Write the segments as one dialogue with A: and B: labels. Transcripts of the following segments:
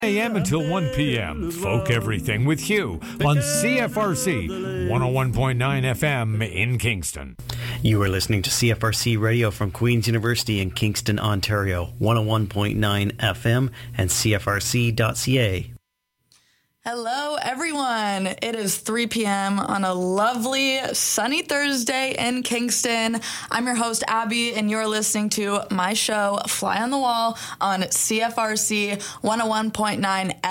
A: a.m. until 1 p.m. Folk Everything with Hugh on CFRC 101.9 FM in Kingston.
B: You are listening to CFRC Radio from Queen's University in Kingston, Ontario, 101.9 FM and CFRC.ca.
C: Hello, everyone. It is 3 p.m. on a lovely sunny Thursday in Kingston. I'm your host, Abby, and you're listening to my show, Fly on the Wall, on CFRC 101.9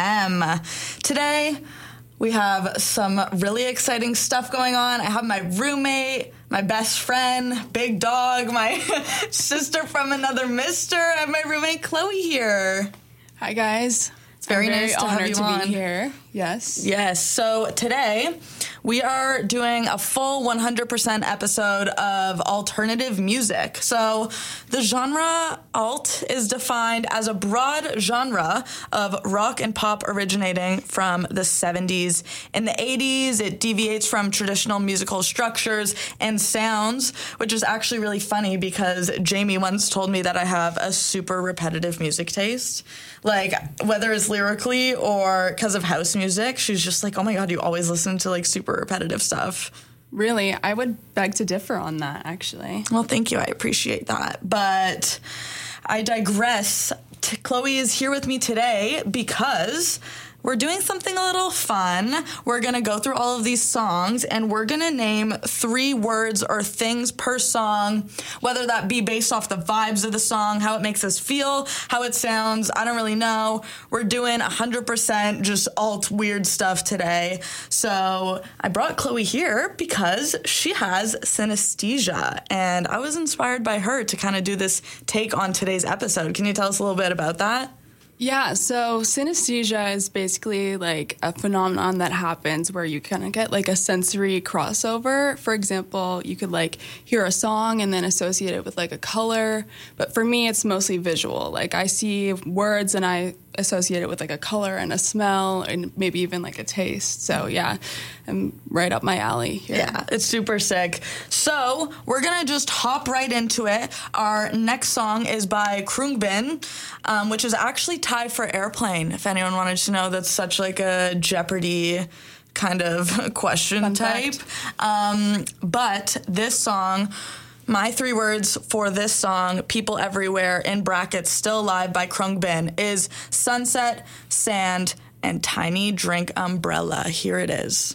C: FM. Today, we have some really exciting stuff going on. I have my roommate, my best friend, Big Dog, my sister from another mister. I have my roommate, Chloe, here.
D: Hi, guys.
C: It's very nice to have you on.
D: Be here. Yes.
C: Yes. So today we are doing a full 100% episode of alternative music. So the genre alt is defined as a broad genre of rock and pop originating from the 70s. In the 80s, it deviates from traditional musical structures and sounds, which is actually really funny because Jamie once told me that I have a super repetitive music taste. Like, whether it's lyrically or because of house music, she's just like, oh my God, you always listen to like super repetitive stuff.
D: Really? I would beg to differ on that, actually.
C: Well, thank you. I appreciate that. But I digress. Chloe is here with me today because we're doing something a little fun. We're going to go through all of these songs, and we're going to name 3 words or things per song, whether that be based off the vibes of the song, how it makes us feel, how it sounds. I don't really know. We're doing 100% just alt weird stuff today. So I brought Chloe here because she has synesthesia, and I was inspired by her to kind of do this take on today's episode. Can you tell us a little bit about that?
D: Yeah, so synesthesia is basically like a phenomenon that happens where you kind of get like a sensory crossover. For example, you could like hear a song and then associate it with like a color. But for me, it's mostly visual. Like I see words and I associate it with like a color and a smell and maybe even like a taste. So yeah, I'm right up my alley here.
C: Yeah, it's super sick. So we're going to just hop right into it. Our next song is by Khruangbin, which is actually tied for Airplane. If anyone wanted to know, that's such like a Jeopardy kind of question
D: Fun
C: type. But this song, my 3 words for this song, People Everywhere, in brackets, Still Alive by Khruangbin, is sunset, sand, and tiny drink umbrella. Here it is.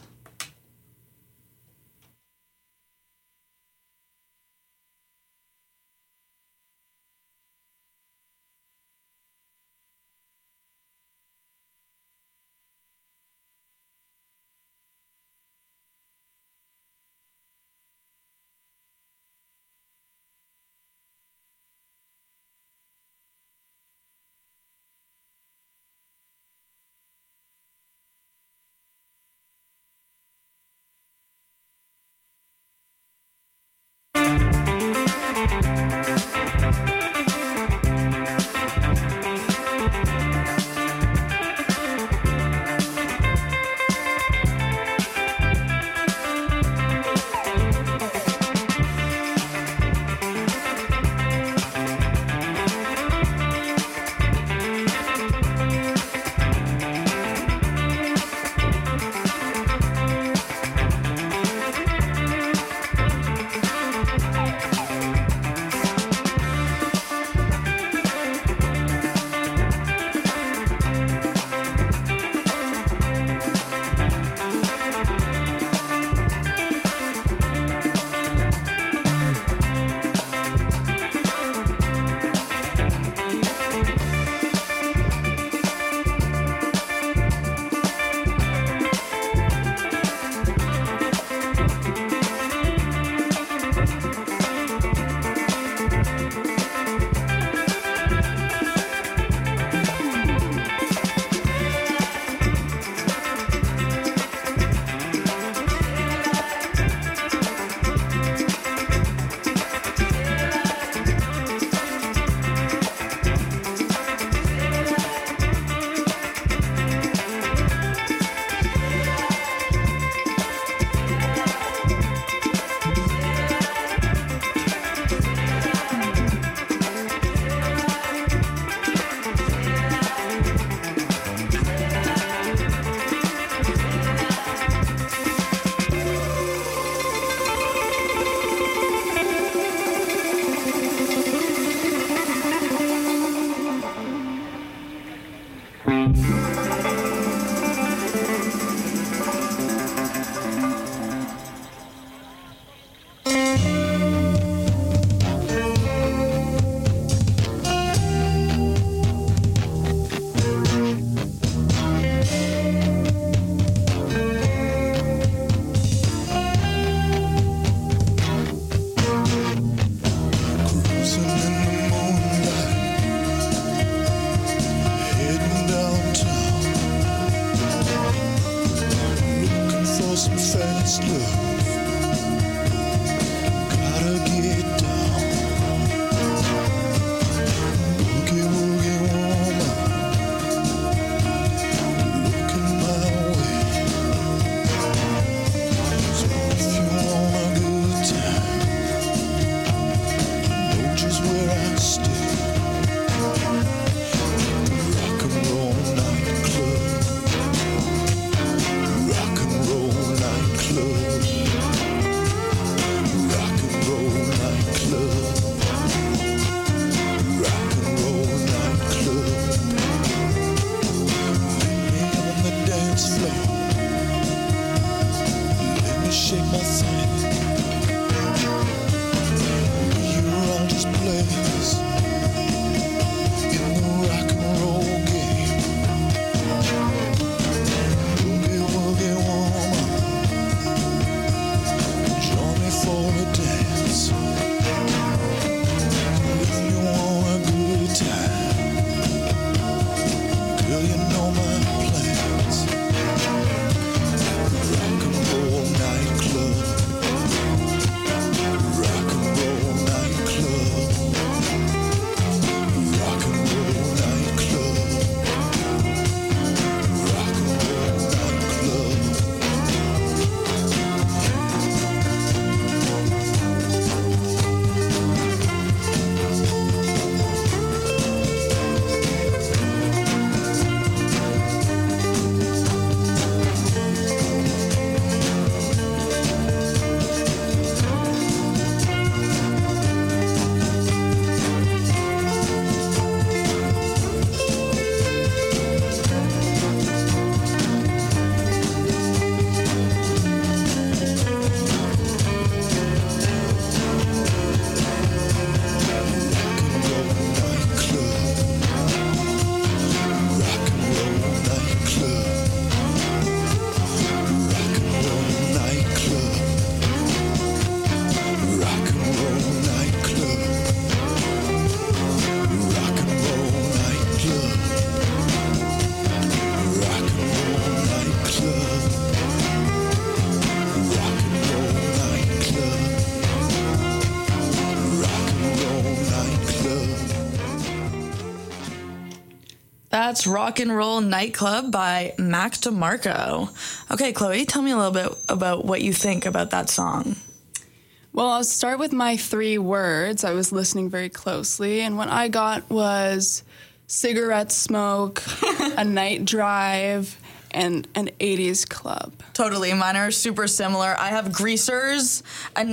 C: That's Rock and Roll Nightclub by Mac DeMarco. Okay, Chloe, tell me a little bit about what you think about that song.
D: Well, I'll start with my 3 words. I was listening very closely, and what I got was cigarette smoke, a night drive, and an 80s club.
C: Totally. Mine are super similar. I have Greasers, a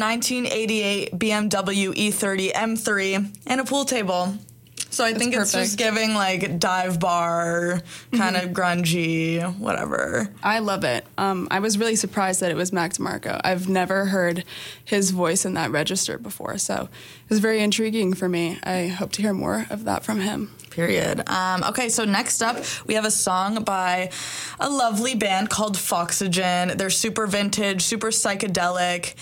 C: 1988 BMW E30 M3, and a pool table. So I think it's just giving like dive bar, kind of grungy, whatever.
D: I love it. I was really surprised that it was Mac DeMarco. I've never heard his voice in that register before, so it was very intriguing for me. I hope to hear more of that from him.
C: Period. Okay, so next up, we have a song by a lovely band called Foxygen. They're super vintage, super psychedelic.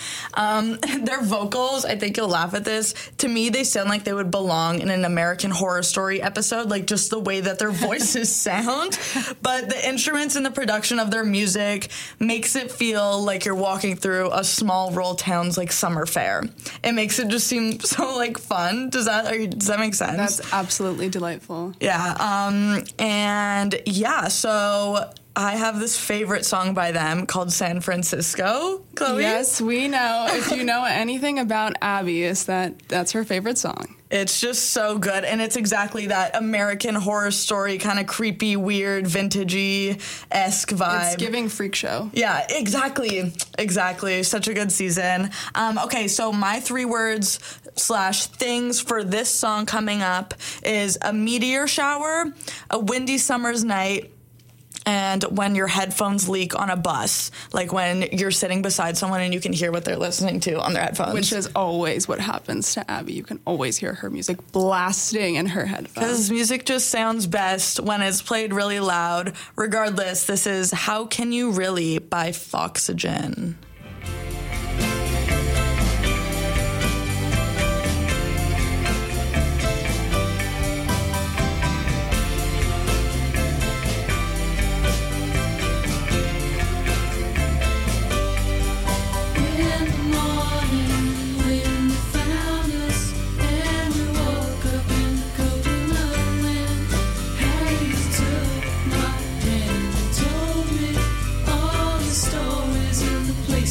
C: Their vocals, I think you'll laugh at this. To me, they sound like they would belong in an American Horror Story episode, like just the way that their voices sound. But the instruments and the production of their music makes it feel like you're walking through a small rural town's like summer fair. It makes it just seem so like fun. Does that make sense?
D: That's absolutely delightful.
C: Yeah. And yeah, so I have this favorite song by them called San Francisco. Chloe?
D: Yes, we know. If you know anything about Abby, is that's her favorite song.
C: It's just so good, and it's exactly that American Horror Story kind of creepy, weird, vintagey-esque vibe.
D: It's giving Freak Show.
C: Yeah, exactly. Such a good season. Okay, so my 3 words things for this song coming up is a meteor shower, a windy summer's night, and when your headphones leak on a bus, like when you're sitting beside someone and you can hear what they're listening to on their headphones.
D: Which is always what happens to Abby. You can always hear her music blasting in her headphones.
C: Because music just sounds best when it's played really loud. Regardless, this is How Can You Really by Foxygen.
E: Stories in the place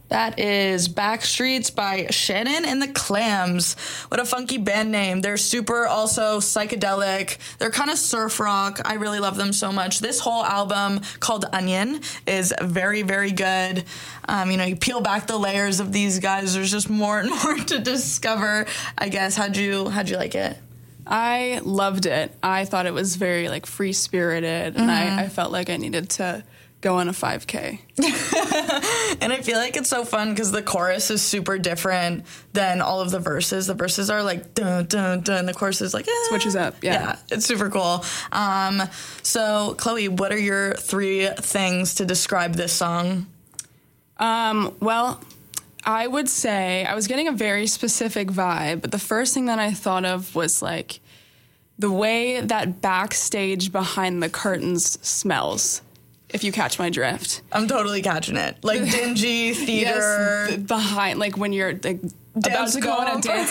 C: That is Backstreets by Shannon and the Clams. What a funky band name. They're super also psychedelic. They're kind of surf rock. I really love them so much. This whole album called Onion is very, very good. You peel back the layers of these guys. There's just more and more to discover, I guess. How'd you like it?
D: I loved it. I thought it was very like free-spirited, and I felt like I needed to go on a 5K.
C: And I feel like it's so fun because the chorus is super different than all of the verses. The verses are like dun dun dun. The chorus is like
D: switches up. Yeah,
C: it's super cool. So Chloe, what are your 3 things to describe this song?
D: Well, I would say I was getting a very specific vibe, but the first thing that I thought of was like the way that backstage behind the curtains smells. If you catch my drift.
C: I'm totally catching it. Like dingy theater.
D: Yes, behind, like when you're like about to go on a dance.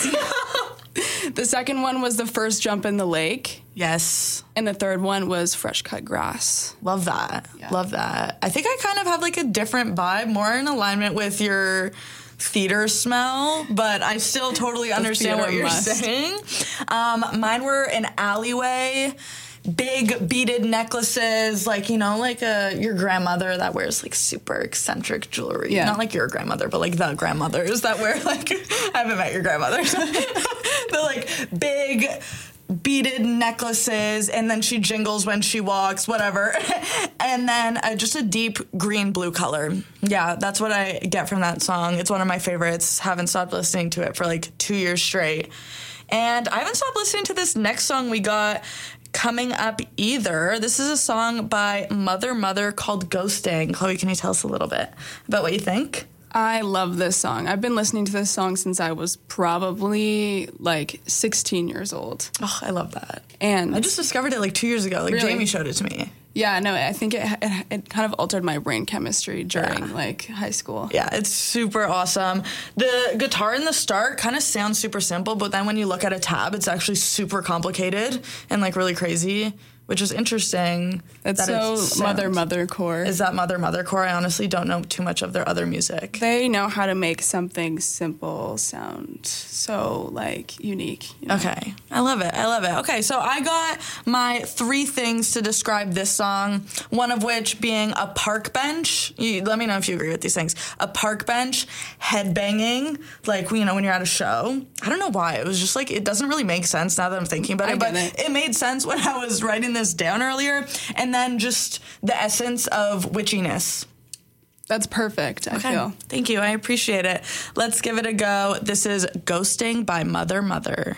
D: The second one was the first jump in the lake.
C: Yes.
D: And the third one was fresh cut grass.
C: Love that.
D: Yeah.
C: Love that. I think I kind of have like a different vibe, more in alignment with your theater smell, but I still totally understand what you're saying. Mine were an alleyway. Big beaded necklaces, like, your grandmother that wears, like, super eccentric jewelry.
D: Yeah.
C: Not like your grandmother, but, like, the grandmothers that wear, like, I haven't met your grandmothers. The, like, big beaded necklaces, and then she jingles when she walks, whatever. And then just a deep green-blue color. Yeah, that's what I get from that song. It's one of my favorites. Haven't stopped listening to it for, like, 2 years straight. And I haven't stopped listening to this next song we got coming up either. This is a song by Mother Mother called Ghosting. Chloe, can you tell us a little bit about what you think?
D: I love this song. I've been listening to this song since I was probably like 16 years old.
C: Oh, I love that.
D: And
C: I just discovered it like 2 years ago. Like
D: really?
C: Jamie showed it to me.
D: Yeah, no, I think it kind of altered my brain chemistry during like high school.
C: Yeah, it's super awesome. The guitar in the start kind of sounds super simple, but then when you look at a tab, it's actually super complicated and like really crazy, which is interesting.
D: That's so Mother core.
C: Is that Mother core? I honestly don't know too much of their other music.
D: They know how to make something simple sound so like unique.
C: Okay, I love it. Okay, so I got my 3 things to describe this song, one of which being a park bench. Let me know if you agree with these things. A park bench, headbanging, like, when you're at a show. I don't know why. It was just like, it doesn't really make sense now that I'm thinking about it, but it made sense when I was writing this down earlier. And then just the essence of witchiness.
D: That's perfect, I feel.
C: Thank you. I appreciate it. Let's give it a go. This is Ghosting by Mother Mother.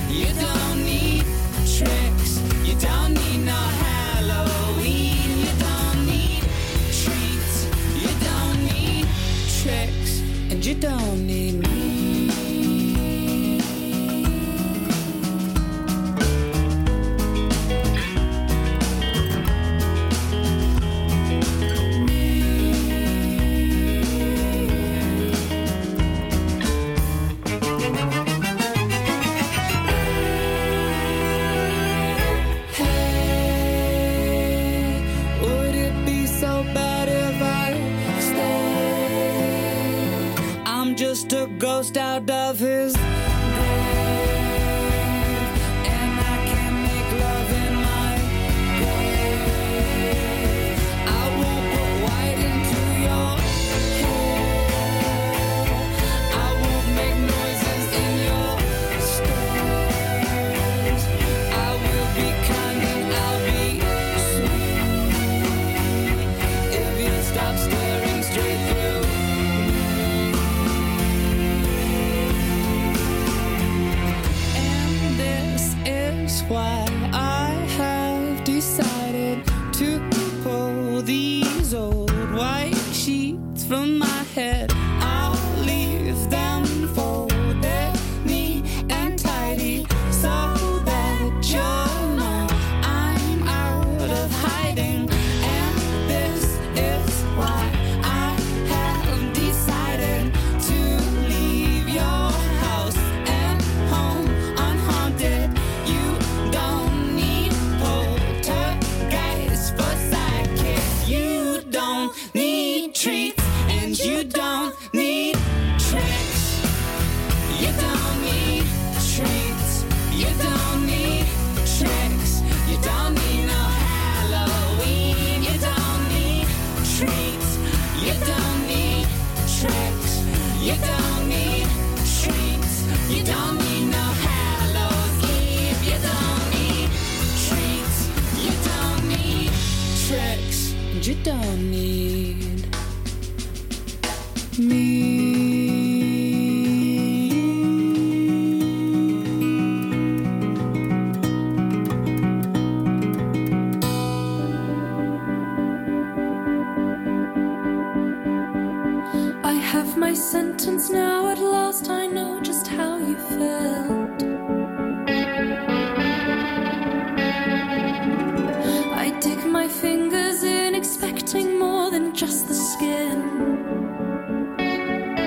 E: You don't need tricks. You don't need no Halloween. You don't need treats. You don't need tricks. And you don't need me. Just a ghost out of his grave, and I can't make love in my grave. I won't put white into your hair. I won't make noises in your stairs. I will be kind and I'll be sweet if you stop staring straight through. Why I have decided to pull these old white sheets from my head. I'll leave them folded neat and tidy so that you'll know I'm out of hiding. And this is why I have decided to leave your house and home unhaunted. You don't need poltergeist for sidekicks. You don't need treats, and you don't need tricks. You don't need treats. You don't need tricks. You don't need no Halloween. You don't need treats. You don't need tricks. You don't need treats. You don't need no Hallows Eve. You don't need treats. You don't need tricks. And you don't need me.
F: I have my sentence now, at last I know just how you felt. I dig my fingers in, expecting more than just the skin.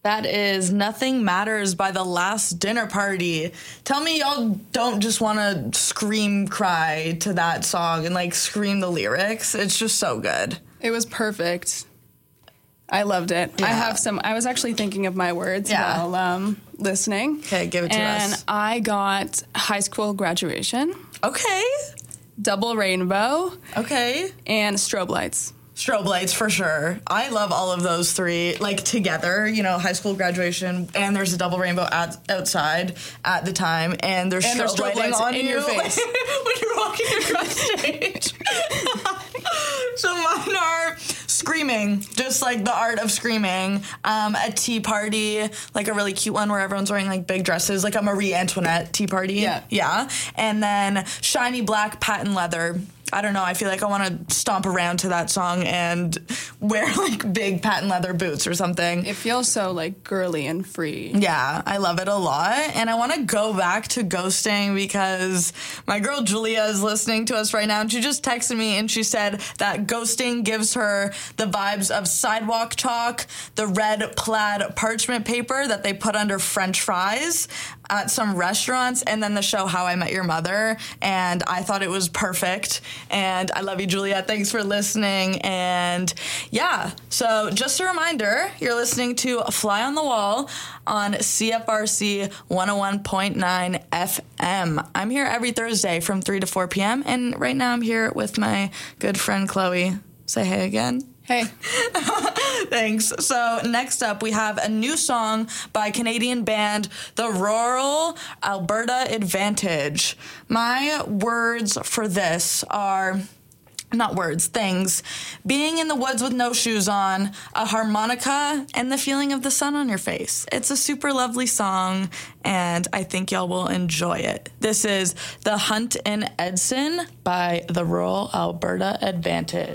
C: That is Nothing Matters by The Last Dinner Party. Tell me y'all don't just want to scream cry to that song and like scream the lyrics. It's just so good.
D: It was perfect. I loved it.
C: Yeah.
D: I was actually thinking of my words while listening.
C: Okay, give it to us.
D: And I got High School Graduation,
C: Okay.
D: Double Rainbow,
C: Okay.
D: and Strobe Lights.
C: Strobe lights for sure. I love all of those three, like together, you know, high school graduation, and there's a double rainbow outside at the time, and there's strobe lighting on
D: in
C: you
D: your face
C: when you're walking across stage. So mine are screaming, just like the art of screaming. A tea party, like a really cute one where everyone's wearing like big dresses, like a Marie Antoinette tea party. Yeah. And then shiny black patent leather. I don't know. I feel like I want to stomp around to that song and wear like big patent leather boots or something.
D: It feels so like girly and free.
C: Yeah, I love it a lot. And I want to go back to ghosting because my girl Julia is listening to us right now. And she just texted me and she said that ghosting gives her the vibes of sidewalk chalk, the red plaid parchment paper that they put under French fries at some restaurants, and then the show How I Met Your Mother. And I thought it was perfect. And I love you, Julia. Thanks for listening. And yeah, so just a reminder, you're listening to Fly on the Wall on CFRC 101.9 FM. I'm here every Thursday from 3 to 4 p.m. And right now I'm here with my good friend, Chloe. Say hey again.
D: Hey.
C: Thanks. So next up, we have a new song by Canadian band The Rural Alberta Advantage. My words for this are... not words, things. Being in the woods with no shoes on, a harmonica, and the feeling of the sun on your face. It's a super lovely song, and I think y'all will enjoy it. This is The Hunt in Edson by The Rural Alberta Advantage.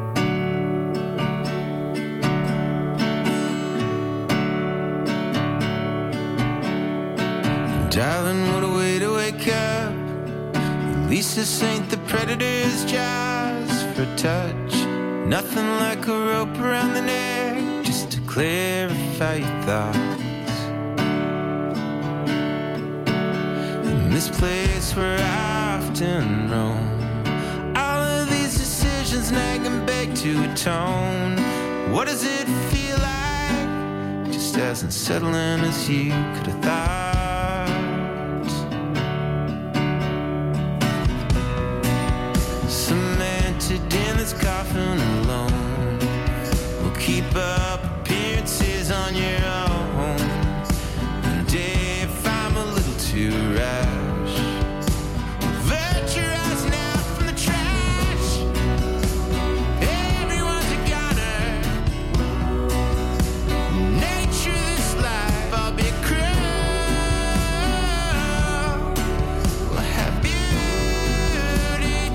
G: Darling, what a way to wake up. At least this ain't the predator's jaws for touch. Nothing like a rope around the neck just to clarify your thoughts. In this place where I often roam, all of these decisions nag and beg to atone. What does it feel like? Just as unsettling as you could have thought. Cemented in this coffin alone, we'll keep up appearances on your own. And if I'm a little too rash, avert your eyes now from the trash. Everyone's a goner. Nature, this life, I'll be cruel. We'll have beauty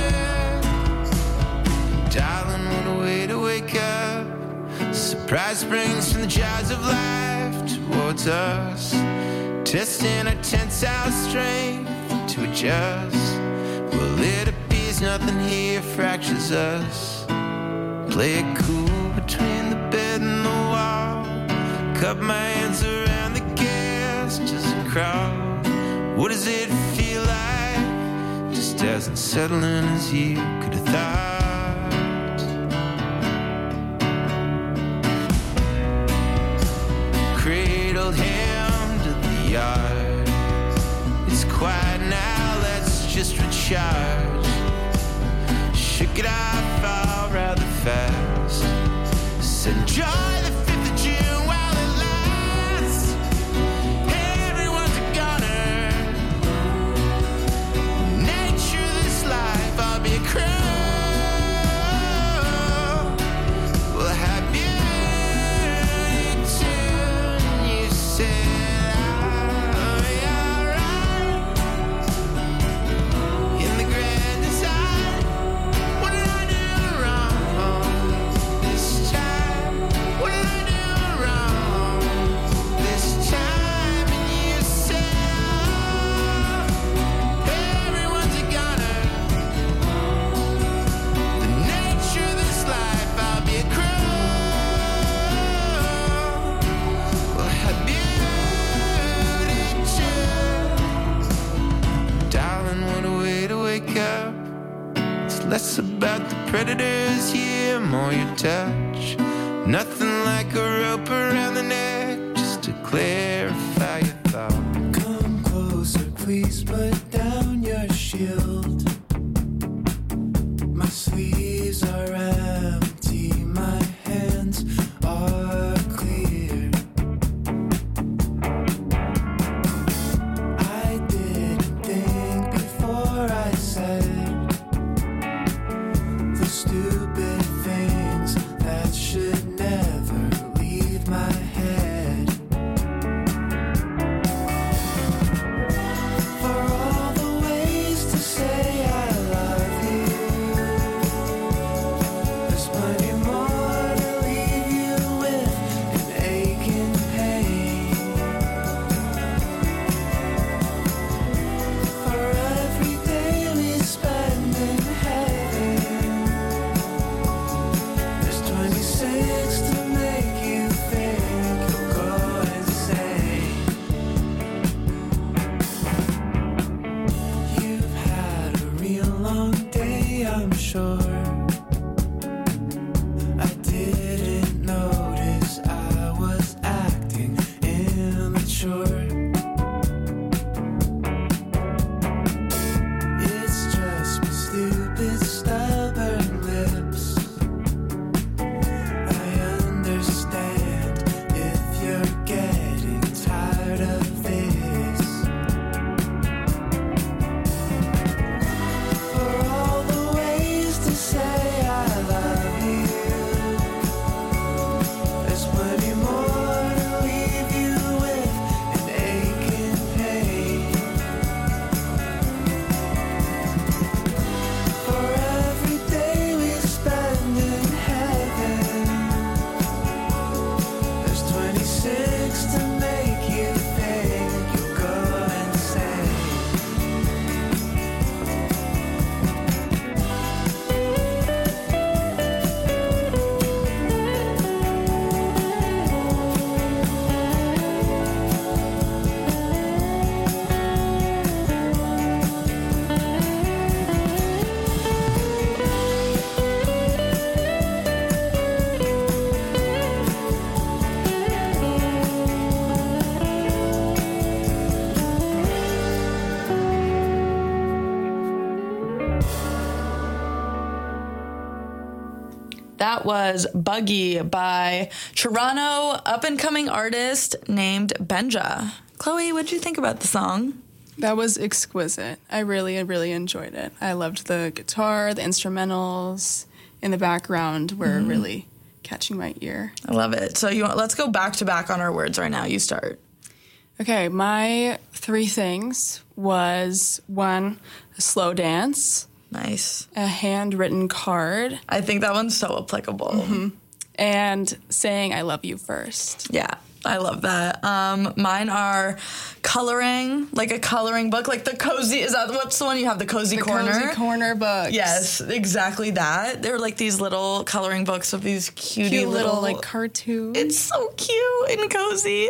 G: too. Darling, what a way to wake up. Surprise springs from the jaws of life towards us, testing our tensile strength to adjust. Well, it appears nothing here fractures us. Play it cool between the bed and the wall. Cup my hands around the gas just a crawl. What does it feel like? Just as unsettling as you could have thought. Cradled him to the yard. It's quiet now, let's just recharge. Shook it off all rather fast. Said enjoy the 5th of June while it lasts. Everyone's a goner. Nature, this life, I'll be a crow. We'll have beauty too. And you said I'll be alright. In the grand design, what did I do wrong this time? What less about the predators, yeah, more your touch. Nothing like a rope around the neck just to clarify your thought.
H: Come closer, please put down your shield. My sleeves are empty, my hands are clear. I didn't think before I said the stupid things that should never leave my head. For all the ways to say I love you, there's plenty more to leave you with an aching pain. For every day we spend in heaven, there's 26 to make you think you'll go insane. You've had a real long day, I'm sure. I didn't notice I was acting immature. It's just my stupid, stubborn lips. I understand if you're getting tired of this. For all the ways to say I love you, there's plenty more to leave you with an aching pain. For every day we spend in heaven, there's 26 to make you think you'll go insane.
C: That was Buggy by Toronto up-and-coming artist named Benja. Chloe, what'd you think about the song?
D: That was exquisite. I really, really enjoyed it. I loved the guitar, the instrumentals in the background were really catching my ear.
C: I love it. So let's go back to back on our words right now. You start.
D: Okay, my 3 things was 1, a slow dance,
C: Nice.
D: a handwritten card,
C: I think that one's so applicable.
D: and saying I love you first.
C: Yeah, I love that. Mine are coloring, like a coloring book, like the cozy. Is that what's the one you have? The cozy corner.
D: Cozy corner books.
C: Yes, exactly that. They're like these little coloring books of these
D: Cute
C: cutie
D: little like cartoons.
C: It's so cute and cozy.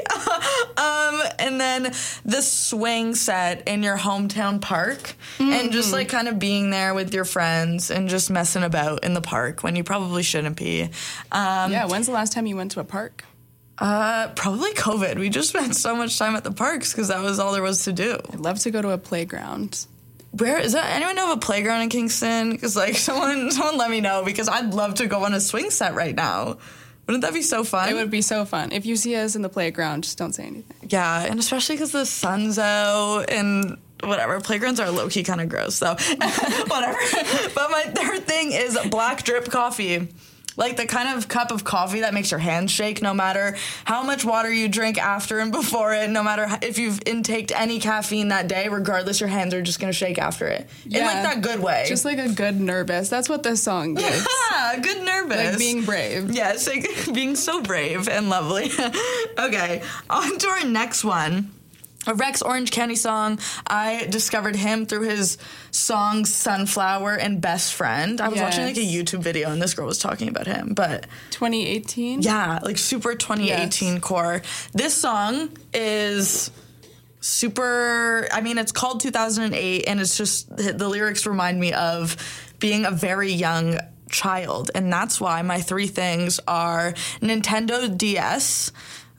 C: And then the swing set in your hometown park and just like kind of being there with your friends and just messing about in the park when you probably shouldn't be.
D: Yeah, when's the last time you went to a park?
C: Probably COVID. We just spent so much time at the parks because that was all there was to do.
D: I'd love to go to a playground.
C: Where is that? Anyone know of a playground in Kingston? Because like someone let me know because I'd love to go on a swing set right now. Wouldn't that be so fun?
D: It would be so fun. If you see us in the playground, just don't say anything.
C: Yeah, and especially because the sun's out and whatever. Playgrounds are low-key kind of gross, so whatever. But my third thing is black drip coffee. Like the kind of cup of coffee that makes your hands shake no matter how much water you drink after and before it, no matter if you've intaked any caffeine that day, regardless, your hands are just going to shake after it. In like that good way.
D: Just like a good nervous. That's what this song is.
C: Yeah, good nervous.
D: Like being brave.
C: Yes, like being so brave and lovely. Okay, on to our next one. A Rex Orange County song. I discovered him through his songs Sunflower and Best Friend. I was watching like a YouTube video and this girl was talking about him. But
D: 2018?
C: Yeah, like super 2018 core. This song is super, I mean, it's called 2008 and it's just, the lyrics remind me of being a very young child. And that's why my 3 things are Nintendo DS,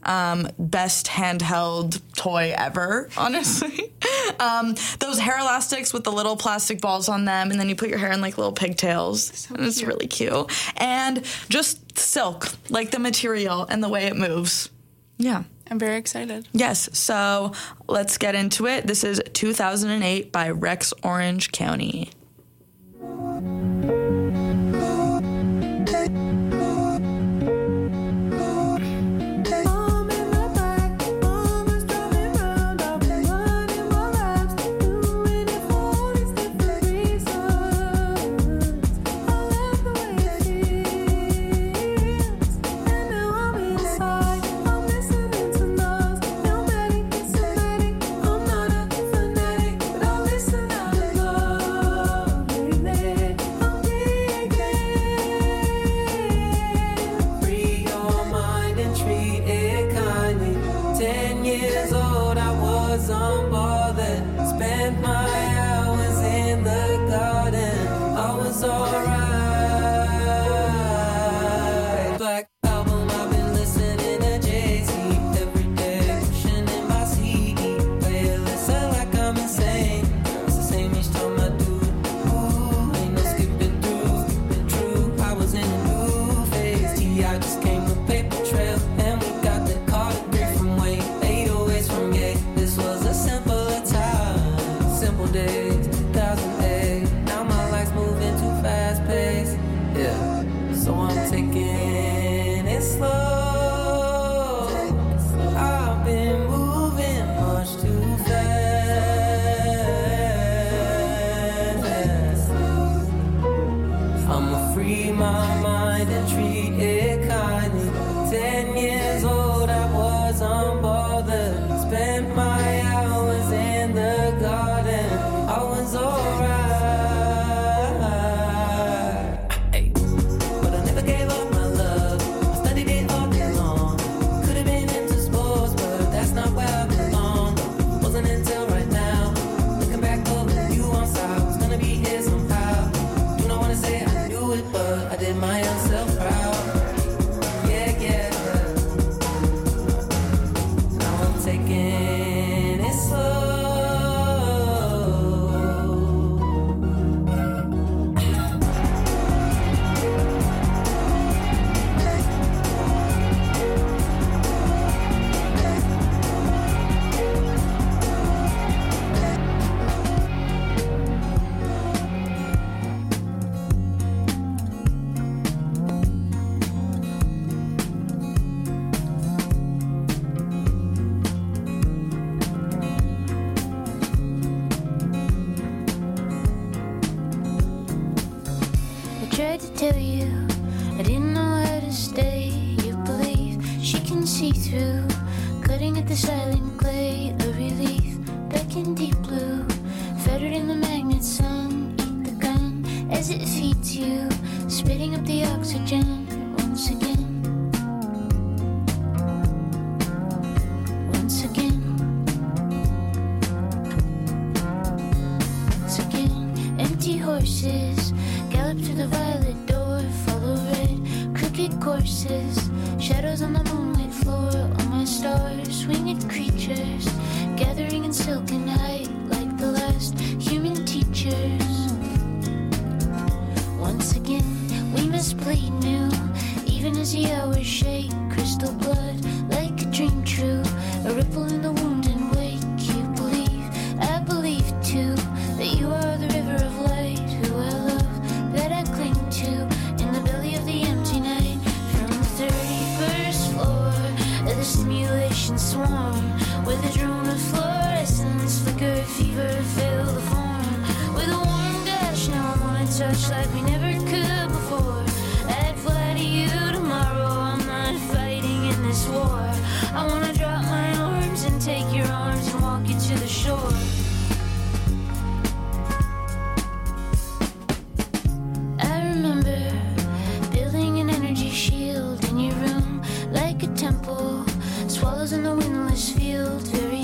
C: best handheld toy ever, honestly. Those hair elastics with the little plastic balls on them, and then you put your hair in like little pigtails. And it's really cute. And just silk, like the material and the way it moves. Yeah.
D: I'm very excited.
C: Yes. So let's get into it. This is 2008 by Rex Orange County.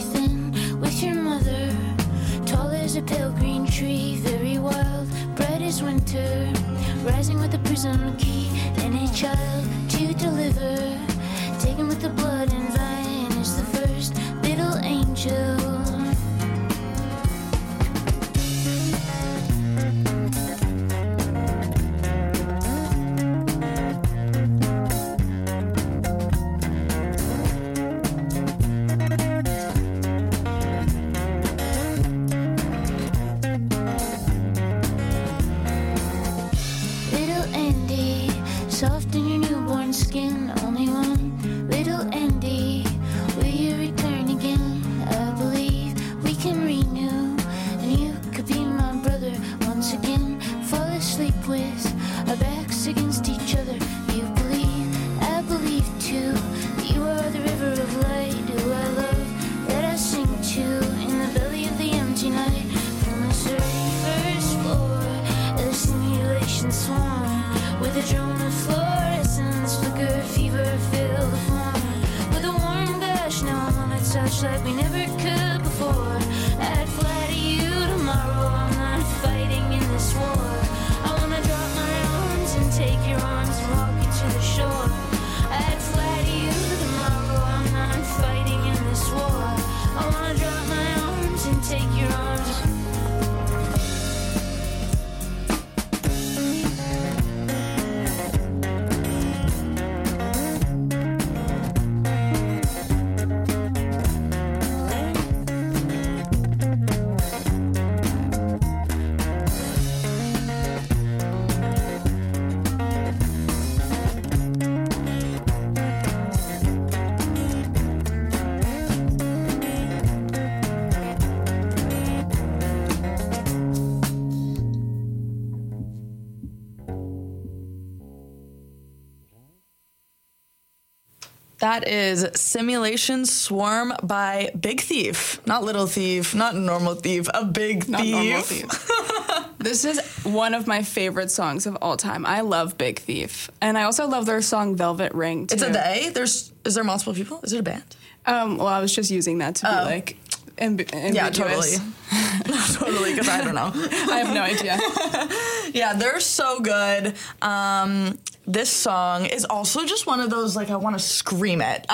F: A pale green tree, very wild, bright as
I: is winter, rising with the prison key, and a child to deliver, taken with the blood and vine is the first little angel. Soft in your newborn skin, only one little Andy. Will you return again? I believe we can renew, and you could be my brother once again. Fall asleep with our backs against each other. You believe, I believe too. You are the river of light, who I love, that I sing to in the belly of the empty night. From the 31st floor of the simulation swarm. With a drone of fluorescence, flicker, fever, fill the form. With a warm gush, now I wanna touch like we never could before. I'd fly to you tomorrow, I'm not fighting in this war. I wanna drop my arms and take your arms and walk you to the shore. I'd fly to you tomorrow, I'm not fighting in this war. I wanna drop my arms and take your arms.
C: That is Simulation Swarm by Big Thief. Not Little Thief, not Normal Thief, a Big
D: Not
C: Thief.
D: Normal Thief. This is one of my favorite songs of all time. I love Big Thief. And I also love their song Velvet Ring, too.
C: It's a they? Is there multiple people? Is it a band?
D: Well, I was just using that to be like ambiguous.
C: Yeah, totally. Totally, because I don't know.
D: I have no idea.
C: Yeah, they're so good. This song is also just one of those, like, I want to scream it.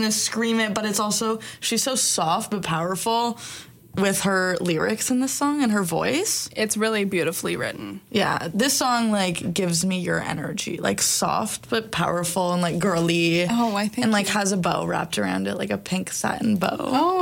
C: But it's also, she's so soft but powerful with her lyrics in this song and her voice.
D: It's really beautifully written.
C: Yeah, this song, like, gives me your energy. Like, soft but powerful and, like, girly.
D: Oh, I think.
C: And, like, has a bow wrapped around it, like a pink satin bow.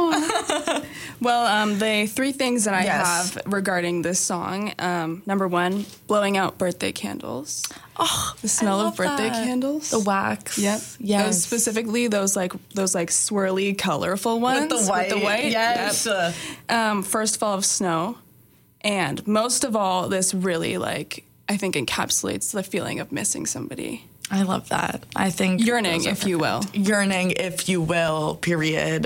D: Oh. Well, the three things that I
C: Yes.
D: have regarding this song. Number one, blowing out birthday candles.
C: Oh,
D: The smell
C: I
D: of
C: love
D: birthday
C: that.
D: candles.
C: The wax.
D: Yep.
C: Yes.
D: Those specifically those swirly, colorful ones.
C: With the white. Yes.
D: Yep. First fall of snow. And most of all, this really, like, I think encapsulates the feeling of missing somebody.
C: I love that. I think
D: Yearning,
C: those are
D: if you will.
C: perfect. Yearning, if you will, period.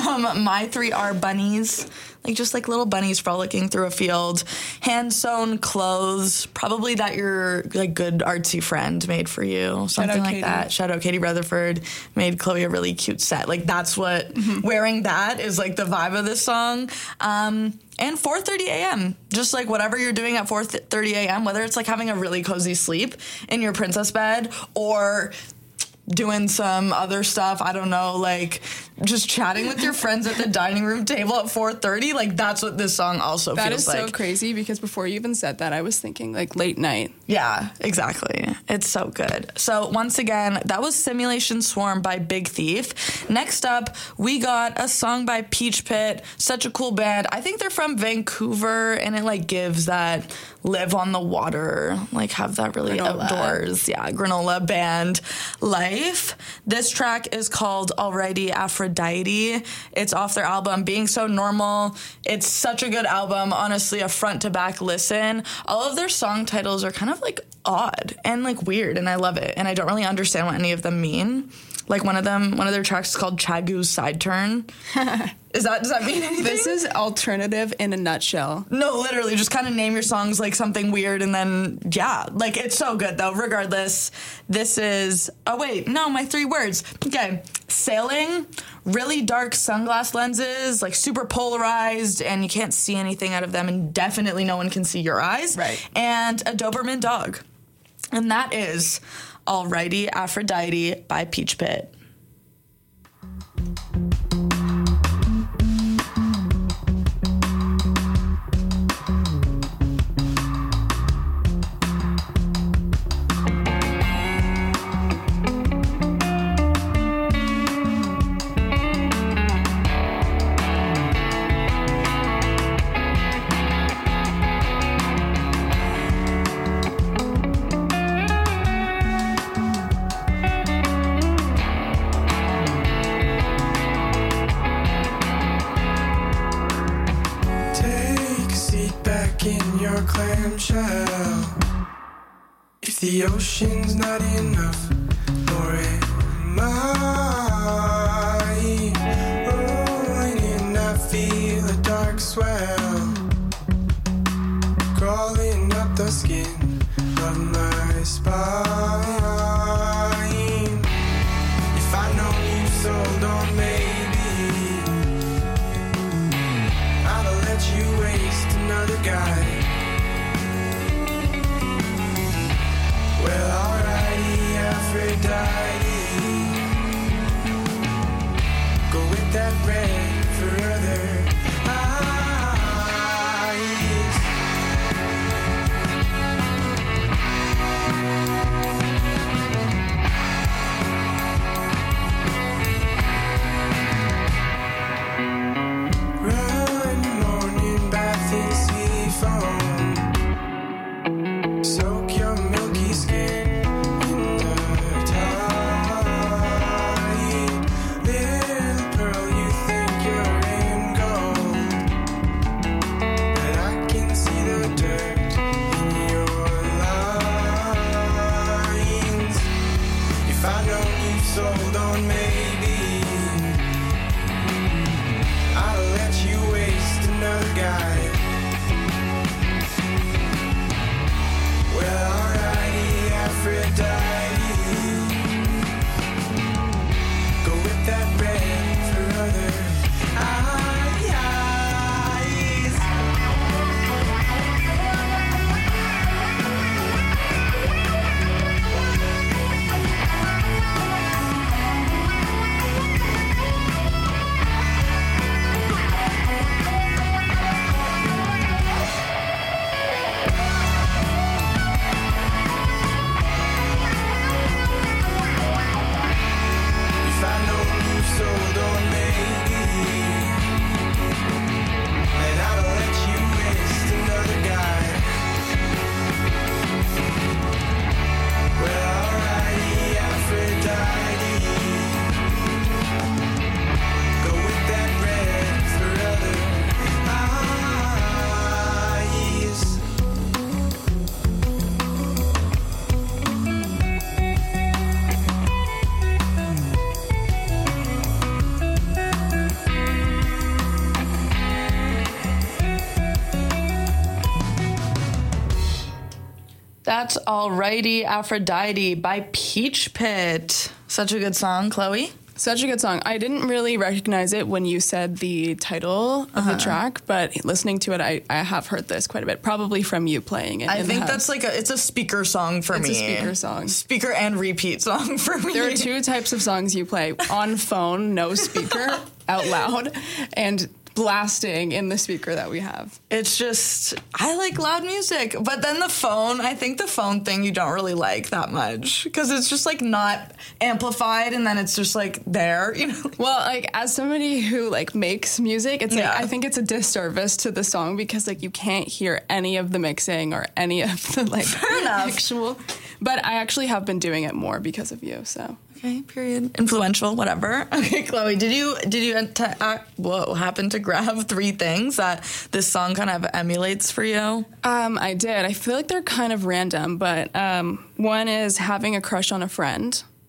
C: My three are bunnies. Like, just like little bunnies frolicking through a field. Hand-sewn clothes. Probably that your, like, good artsy friend made for you. Something like
D: Katie.
C: that. Shout out Katie Rutherford. Made Chloe a really cute set. Like, that's what, wearing that is, like, the vibe of this song. And 4:30 a.m. Just, like, whatever you're doing at 4:30 a.m., whether it's, like, having a really cozy sleep in your princess bed or doing some other stuff, I don't know, like, just chatting with your friends at the dining room table at 4:30, like, that's what this song also
D: That
C: feels
D: is
C: like.
D: so crazy because before you even said that, I was thinking, like, late night.
C: Yeah, exactly. It's so good. So once again, that was Simulation Swarm by Big Thief. Next up, we got a song by Peach Pit. Such a cool band. I think they're from Vancouver, and it, like, gives that live on the water, like, have that really
D: Granola.
C: outdoors, granola band life. This track is called Alrighty Aphrodite. It's off their album Being So Normal. It's such a good album, honestly, a front to back listen. All of their song titles are kind of, like, odd and, like, weird, and I love it, and I don't really understand what any of them mean. Like one of their tracks is called Chagu's Side Turn. Does that mean anything?
D: This is alternative in a nutshell.
C: No, literally, just kind of name your songs like something weird and then, yeah. Like, it's so good, though. Regardless, this is... Oh, wait. No, my 3 words. Okay. Sailing, really dark sunglass lenses, like super polarized, and you can't see anything out of them, and definitely no one can see your eyes.
D: Right.
C: And a Doberman dog. And that is Alrighty Aphrodite by Peach Pit.
H: If the ocean's not enough, nor am I rolling in, I feel a dark swell crawling up the skin of my spine. If I know you sold on maybe, I'll let you waste another guy. Well, alrighty, Aphrodite, go with that red for other eyes. Run, morning bath in sea foam. Soak your milky skin in the tide. Little pearl, you think you're in gold, but I can see the dirt in your lines. If I know you've sold on maybe, I'll let you waste another guy. Well, alrighty, Aphrodite, go with that red for other eyes. If I know you sold on maybe, then I'll let you waste another guy. Well, alrighty, Aphrodite, go with that red for other eyes.
C: That's Alrighty Aphrodite by Peach Pit. Such a good song, Chloe.
D: Such a good song. I didn't really recognize it when you said the title of the track, but listening to it, I have heard this quite a bit, probably from you playing it.
C: I
D: in the
C: think
D: house.
C: that's like it's a speaker song for me.
D: It's a speaker song.
C: Speaker and repeat song for me.
D: There are 2 types of songs you play: on phone, no speaker, out loud, and blasting in the speaker that we have.
C: It's just, I like loud music, but then the phone, I think the phone thing you don't really like that much because it's just like not amplified and then it's just like there, you know?
D: Well, like as somebody who like makes music, it's
C: Yeah.
D: like I think it's a disservice to the song because like you can't hear any of the mixing or any of the like
C: Fair enough.
D: actual. But I actually have been doing it more because of you. So
C: Okay, period. Influential, whatever. Okay, Chloe, did you happen to grab 3 things that this song kind of emulates for you?
D: I did. I feel like they're kind of random, but one is having a crush on a friend.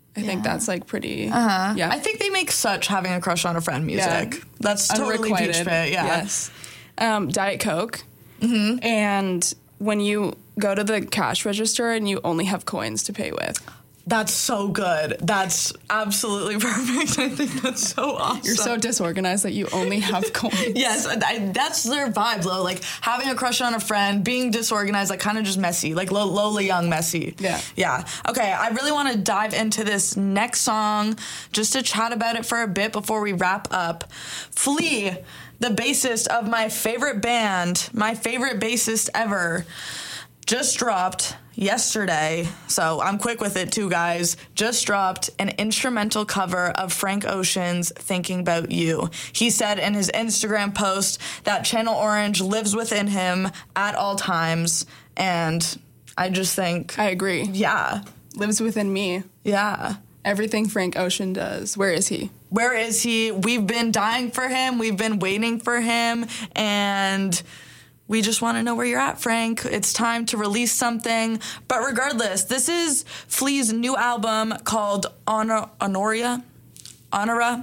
D: I think that's like pretty.
C: Yeah. I think they make such having a crush on a friend music.
D: Yeah.
C: That's totally Peach
D: Unrequited.
C: Pit. Yeah.
D: Yes. Diet Coke. And when you go to the cash register and you only have coins to pay with.
C: That's so good. That's absolutely perfect. I think that's so awesome.
D: You're so disorganized that you only have coins.
C: Yes, that's their vibe, though. Like having a crush on a friend, being disorganized, like kind of just messy, like Lola Young messy.
D: Yeah.
C: Yeah. Okay, I really want to dive into this next song just to chat about it for a bit before we wrap up. Flea, the bassist of my favorite band, my favorite bassist ever, just dropped yesterday, so I'm quick with it too, guys, just dropped an instrumental cover of Frank Ocean's Thinking About You. He said in his Instagram post that Channel Orange lives within him at all times, and I just think...
D: I agree.
C: Yeah.
D: Lives within me.
C: Yeah.
D: Everything Frank Ocean does. Where is he?
C: Where is he? We've been dying for him. We've been waiting for him, and... we just want to know where you're at, Frank. It's time to release something. But regardless, this is Flea's new album called Honora, I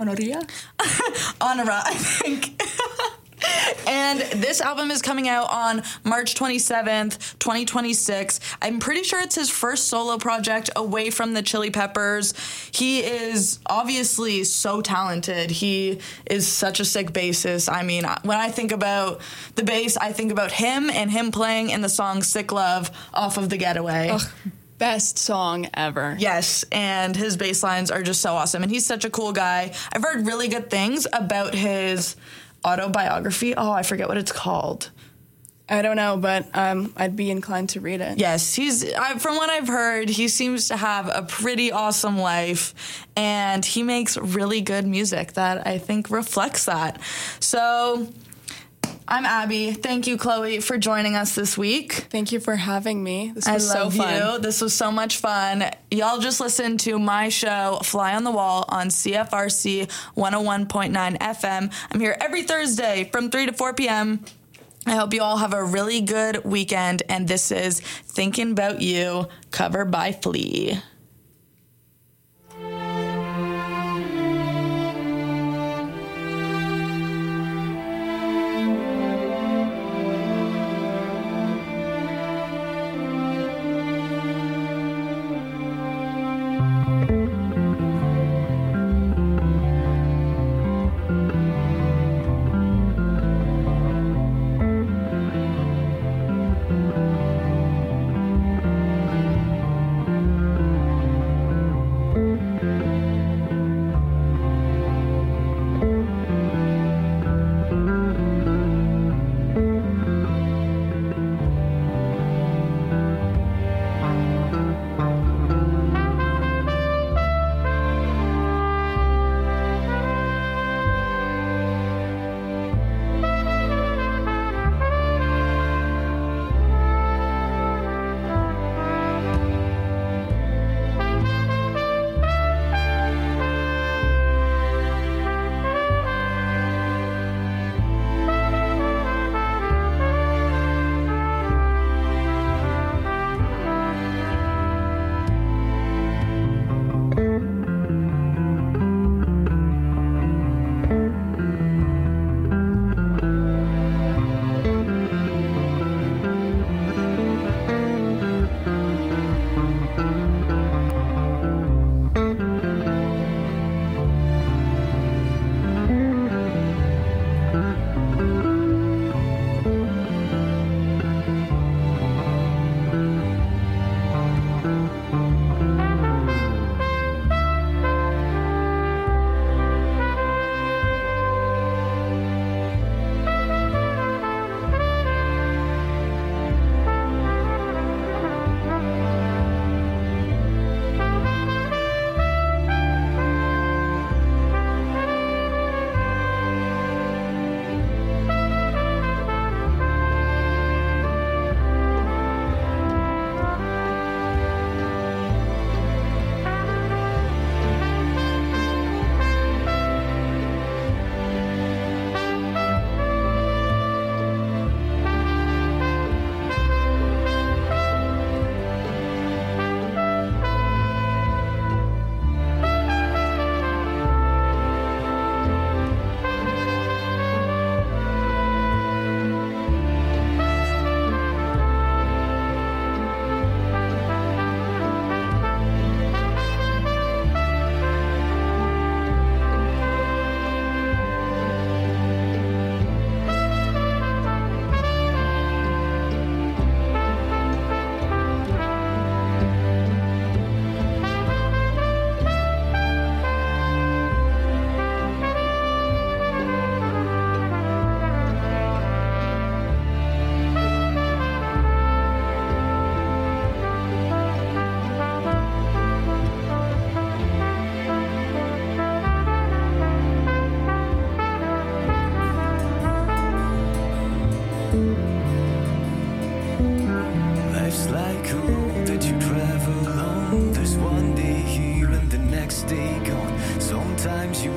C: think. And this album is coming out on March 27th, 2026. I'm pretty sure it's his first solo project away from the Chili Peppers. He is obviously so talented. He is such a sick bassist. I mean, when I think about the bass, I think about him and him playing in the song Sick Love off of The Getaway.
D: Ugh, best song ever.
C: Yes, and his bass lines are just so awesome. And he's such a cool guy. I've heard really good things about his autobiography. Oh, I forget what it's called.
D: I don't know, but I'd be inclined to read it.
C: Yes, from what I've heard, he seems to have a pretty awesome life, and he makes really good music that I think reflects that. So, I'm Abby. Thank you, Chloe, for joining us this week.
D: Thank you for having me. This was
C: I love
D: so fun.
C: you. This was so much fun. Y'all just listened to my show, Fly on the Wall, on CFRC 101.9 FM. I'm here every Thursday from 3 to 4 p.m. I hope you all have a really good weekend, and this is Thinking About You, covered by Flea.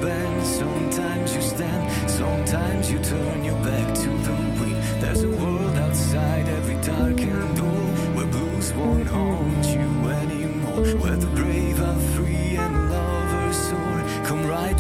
J: bend, sometimes you stand, sometimes you turn your back to the wind. There's a world outside every darkened door, where blues won't haunt you anymore, where the brave are free and lovers soar. Come right.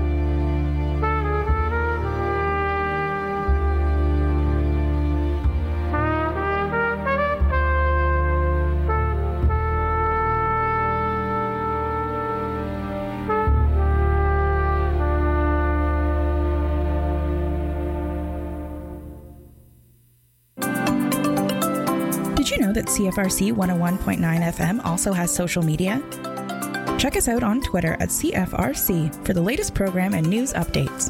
K: Did you know that CFRC 101.9 FM also has social media? Check us out on Twitter at CFRC for the latest program and news updates.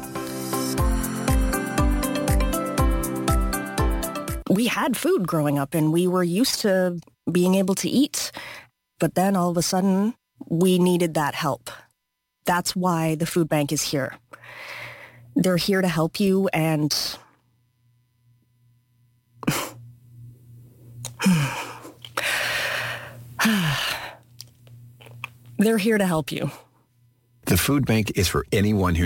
L: We had food growing up and we were used to being able to eat. But then all of a sudden, we needed that help. That's why the food bank is here. They're here to help you and... They're here to help you.
M: The food bank is for anyone who